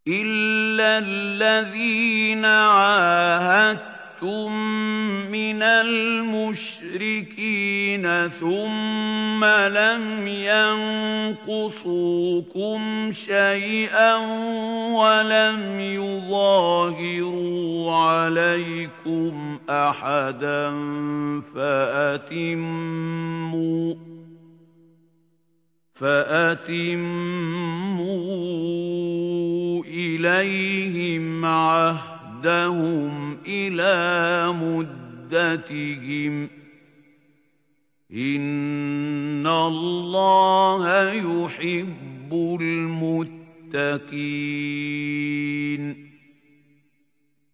إِلَّا الَّذِينَ عَاهَدتُّم مِّنَ الْمُشْرِكِينَ ثُمَّ لَمْ يَنقُصُوكُمْ شَيْئًا وَلَمْ يُظَاهِرُوا عَلَيْكُمْ أَحَدًا فَأَتِمُّوا إِلَيْهِمْ عَهْدَهُمْ إِلَىٰ مُدَّتِهِمْ ۚ إِنَّ اللَّهَ يُحِبُّ الْمُتَّقِينَ